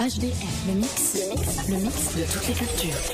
HDR, le mix de toutes les cultures.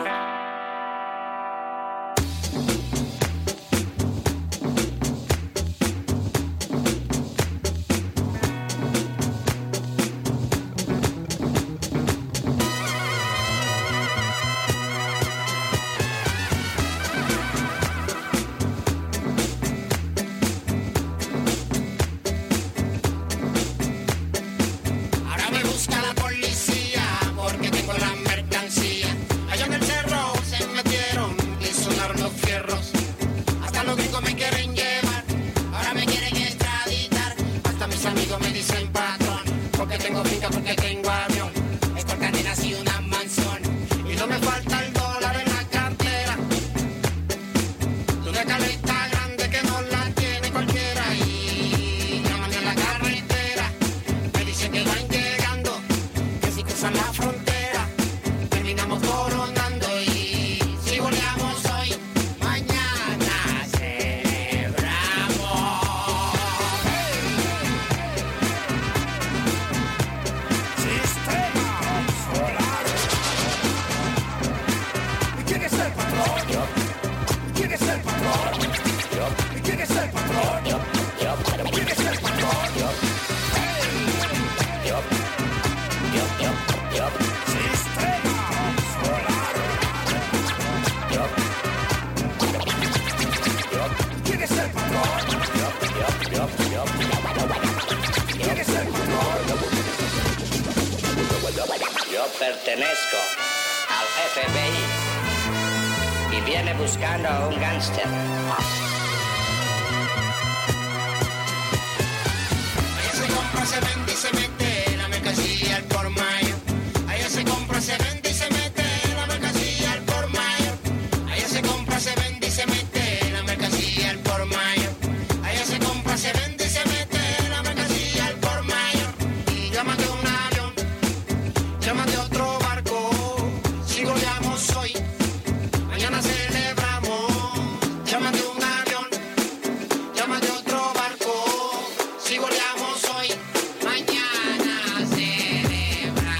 Pertenezco al FBI y viene buscando a un gángster. Allá se compra, se vende y se mete la mercancía al por mayor. Allá se compra, se vende y se mete la mercancía al por mayor. Allá se compra, se vende y se mete la mercancía al por mayor. Allá se compra, se vende y se mete la mercancía al por mayor. Y llámate un avión, llámate otro barco, si goleamos hoy, mañana celebramos. Llámate un avión, llámate otro barco, si goleamos hoy, mañana celebramos.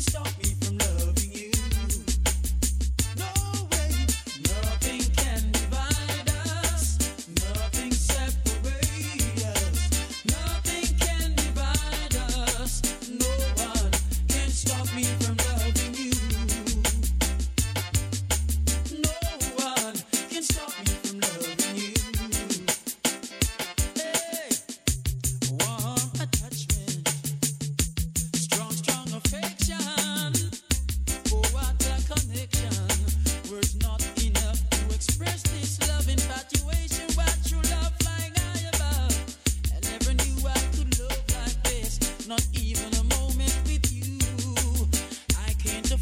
Not even a moment with you. I can't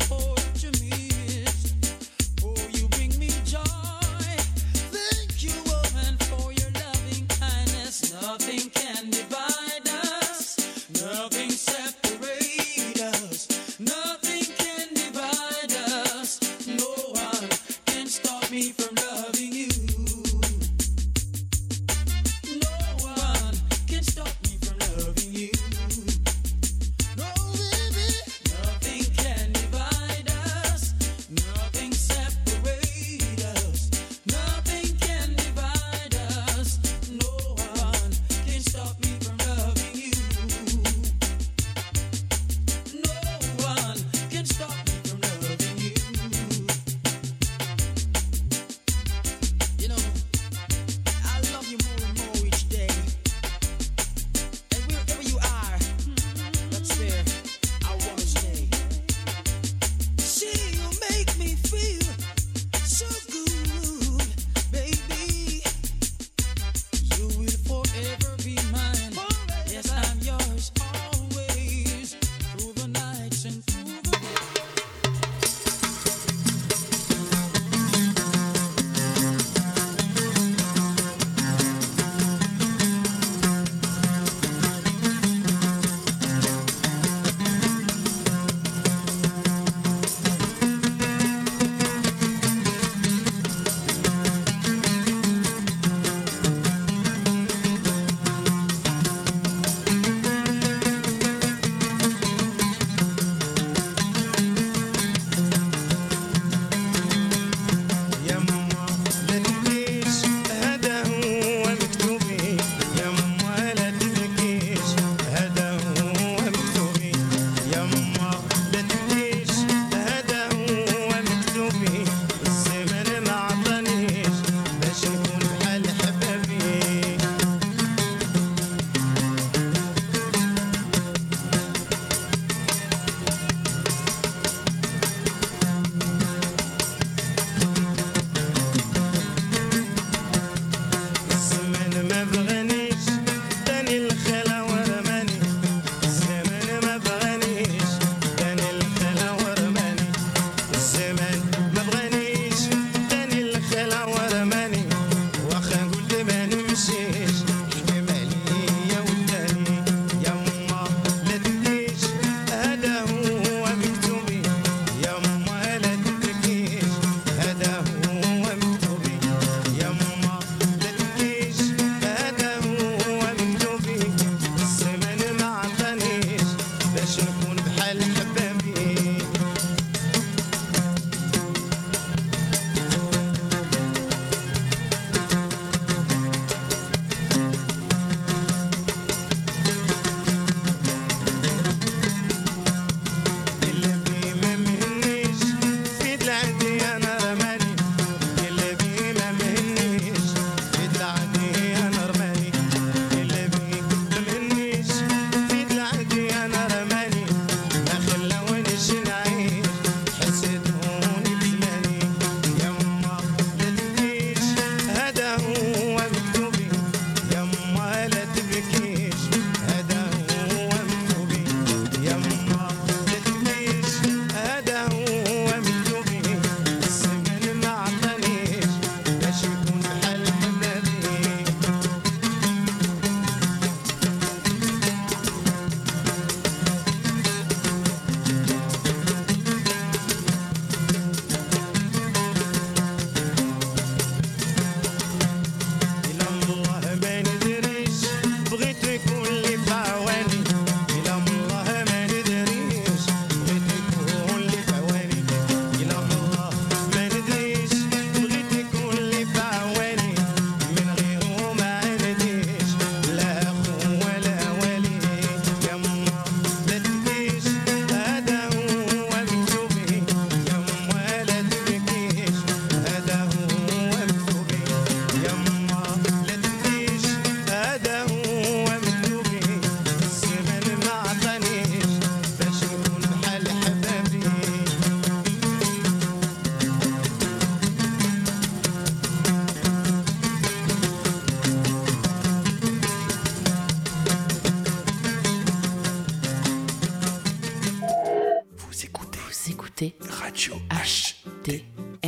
écoutez Radio HTR.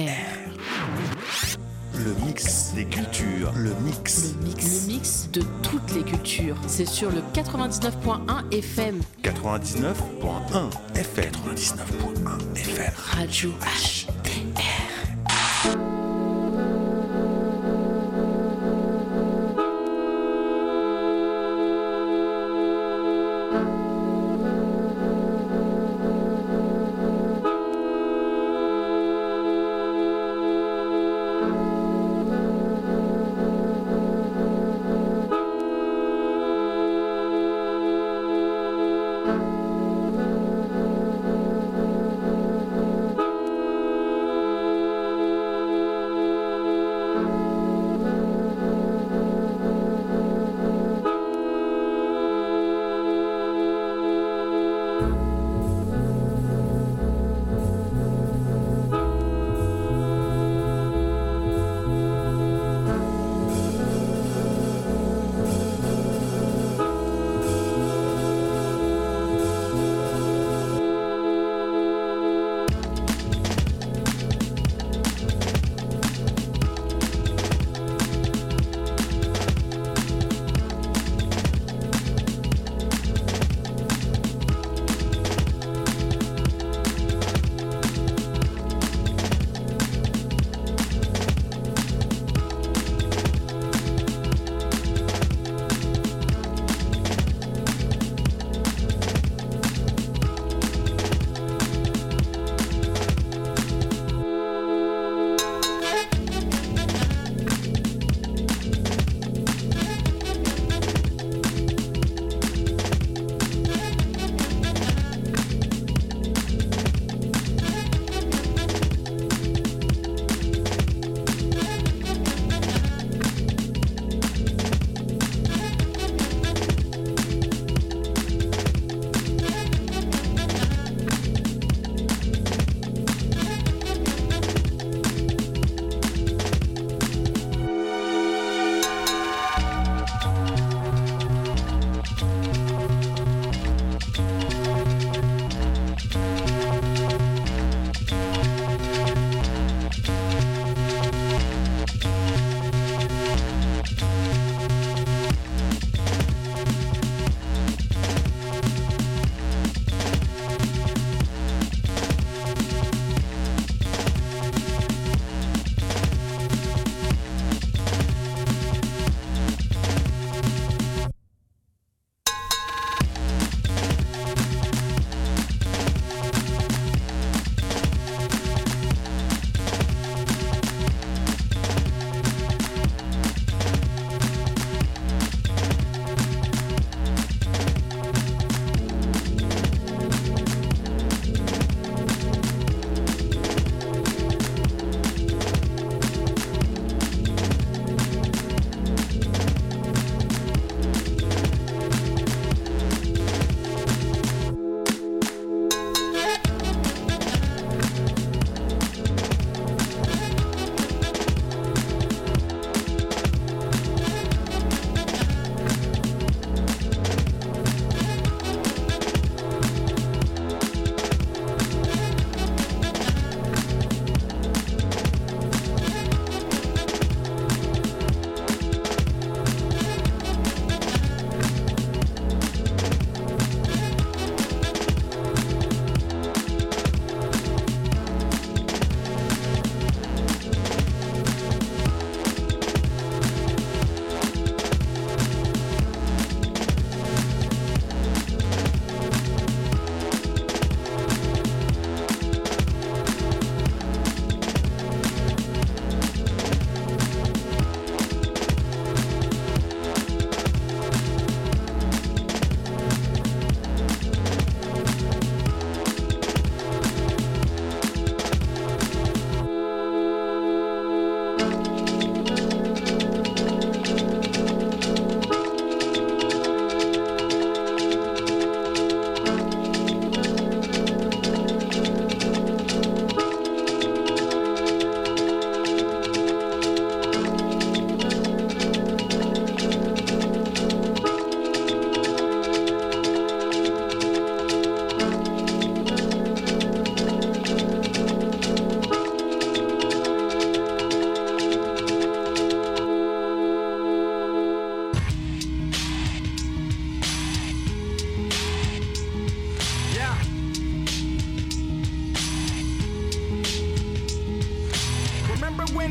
Le mix des cultures. Le mix. Le mix de toutes les cultures. C'est sur le 99.1 FM. 99.1 FM. 99.1 FM. Radio HTR.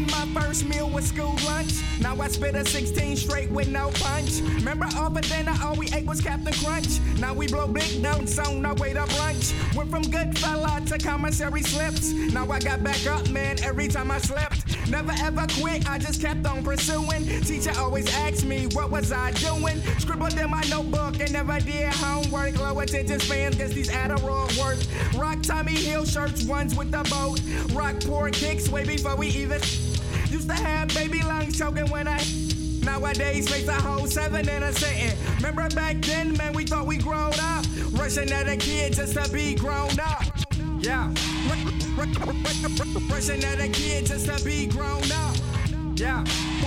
when my first meal was school lunch. Now I spit a 16 straight with no punch. Remember all for dinner, all we ate was Captain Crunch. Now we blow big notes on our way to brunch. Went from good fella to commissary slips. Now I got back up, man, every time I slipped. Never ever quit, I just kept on pursuing. Teacher always asked me, what was I doing? Scribbled in my notebook and never did homework. Low attention spans, guess these Adderall work. Rock Tommy Hill shirts, ones with the boat. Rock poor kicks way before we even. Used to have baby lungs choking when I. Nowadays face a whole 7 in a sitting. Remember back then, man, we thought we grown up. Rushing at a kid just to be grown up. Yeah. Rushing at a kid just to be grown up. Yeah.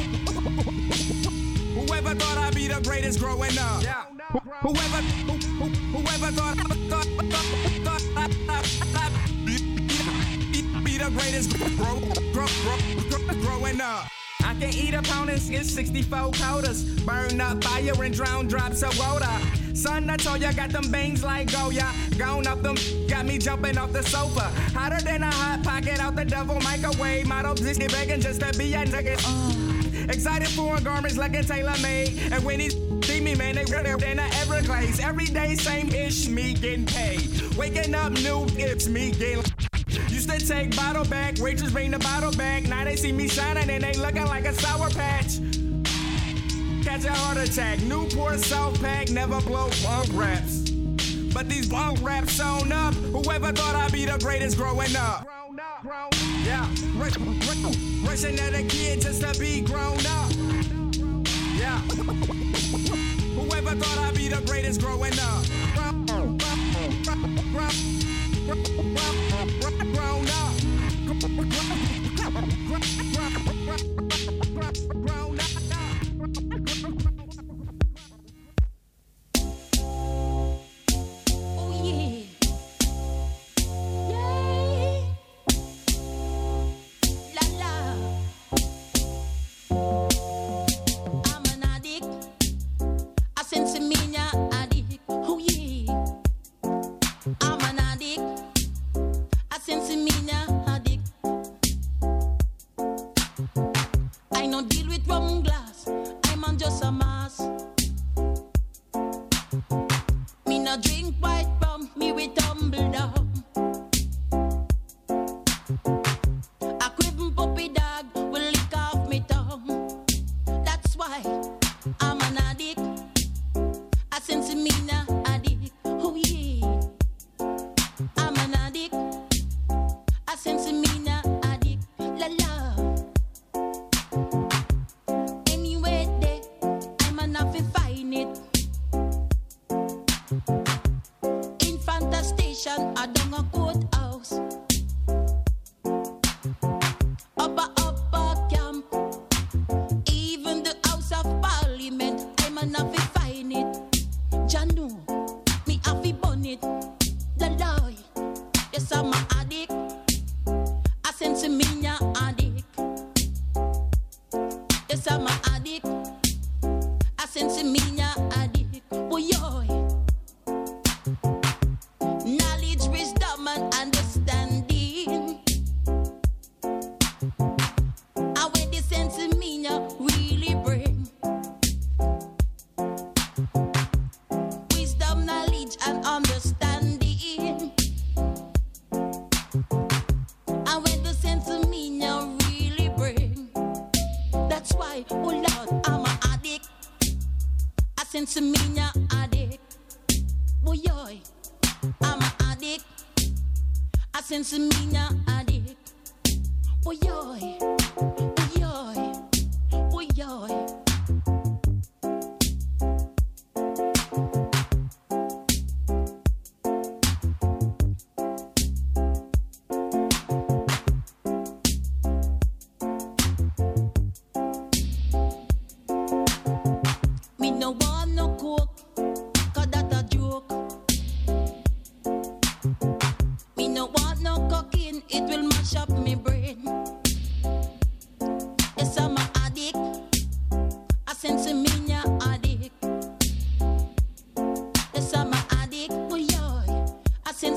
Whoever thought I'd be the greatest growing up. Yeah. Whoever thought be the greatest growing up. I can eat a pound and get 64 quotas. Burn up fire and drown drops of water. Son, I told ya, got them bangs like Goya. Gone up them, got me jumping off the sofa. Hotter than a hot pocket out the double microwave. Model this begging just to be a nigga. Excited for garments like a tailor made. And when he see me, man, they real in the Everglades. Every day, same ish, me getting paid. Waking up new, it's me getting. Used to take bottle back, waitress bring the bottle back. Now they see me shining and they looking like a Sour Patch. Catch a heart attack, Newport South Pack, never blow bunk raps. But these bunk raps sewn up. Whoever thought I'd be the greatest growing up? Yeah, rushing at a kid just to be grown up. Yeah, whoever thought I'd be the greatest growing up? Grown up.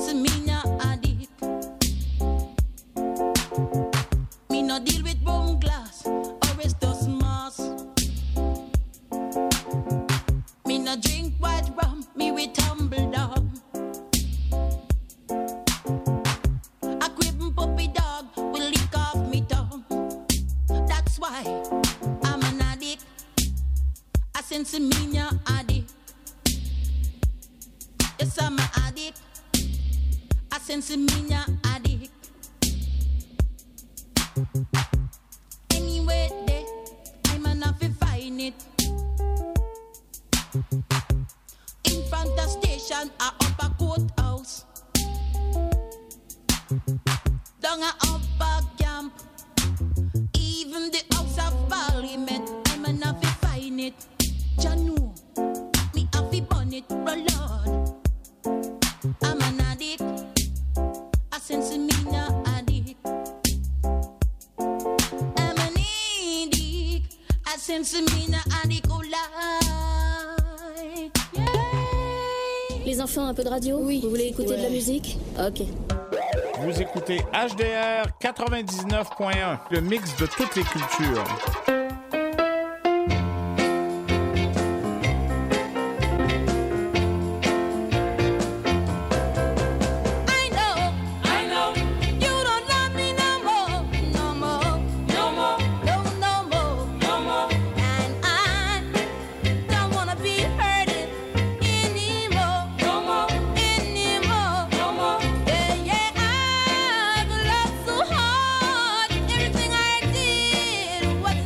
Deal with bum glass. sense me addict. Yes, I'm an addict. I sense me addict. Anyway, there, I'm enough to find it. In front of station, I up a courthouse. Down a upper camp. Even the House of Parliament, I'm enough to find it. Janu, me have to burn it, oh Lord. I'm an addict. I sense me na addict. I'm an addict. I sense me na addict, oh Lord. Yeah. Les enfants, un peu de radio? Oui. Vous voulez écouter de la musique? Ok. Vous écoutez HDR 99.1, le mix de toutes les cultures. Everything I did was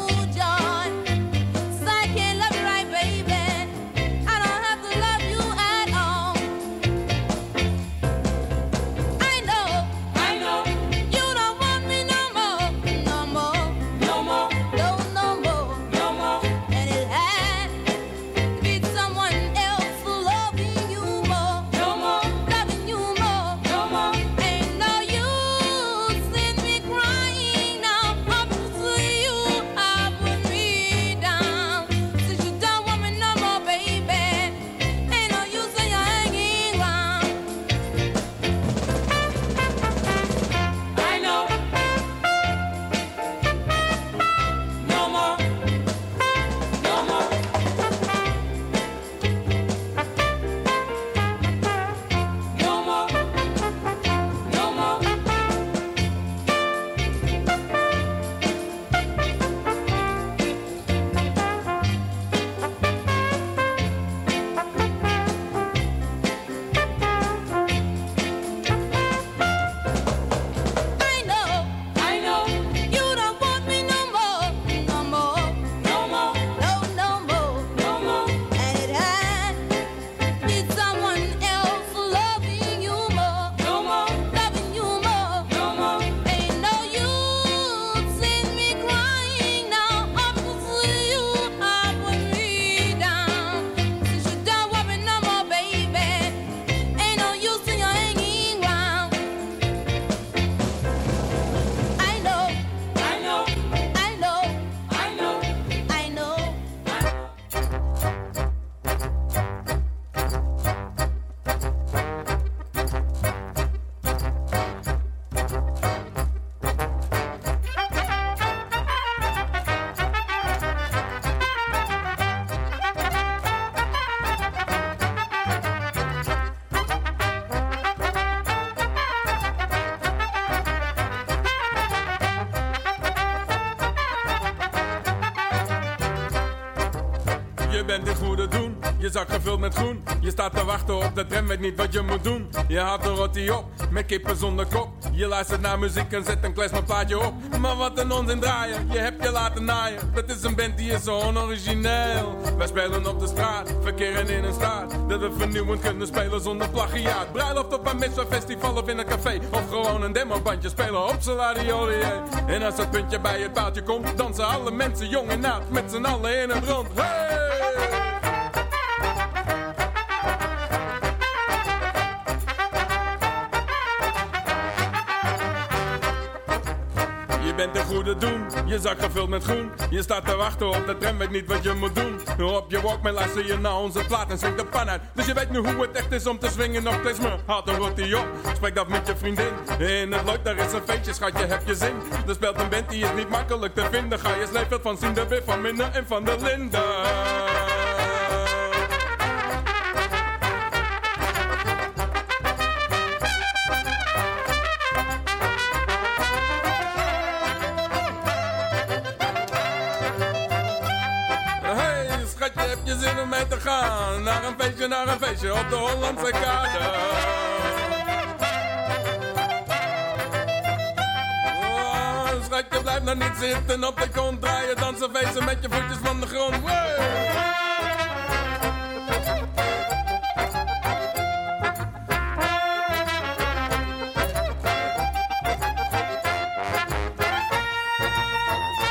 Je bent in goede doen, je zak gevuld met groen. Je staat te wachten op de tram, weet niet wat je moet doen. Je haalt een rottie op, met kippen zonder kop. Je luistert naar muziek en zet een klezmerplaatje op. Maar wat een onzin draaien, je hebt je laten naaien. Dat is een band die is zo onorigineel. Wij spelen op de straat, verkeren in een straat. Dat we vernieuwend kunnen spelen zonder plagiaat. Bruiloft op een misfestival of in een café. Of gewoon een demobandje spelen op Salarioli. En als dat puntje bij het paaltje komt, dansen alle mensen jong en oud met z'n allen in het rond. Hey! Je bent een goede doen, je zak gevuld met groen. Je staat te wachten op de tram, weet niet wat je moet doen. Op je Walkman luister je naar onze plaat en swingt de pan uit. Dus je weet nu hoe het echt is om te swingen op klezmer. Haal een rottie op, spreek dat met je vriendin. In het leuk, daar is een feestje, schatje, heb je zin. Er speelt een band die is niet makkelijk te vinden. Ga je sleepveld van Sien de Wit, van Minne en van der Linden. mee te gaan. Naar een feestje op de Hollandse kade. Schatje, blijf nou niet zitten op de grond. Draaien, dansen, feesten met je voetjes van de grond. Hey!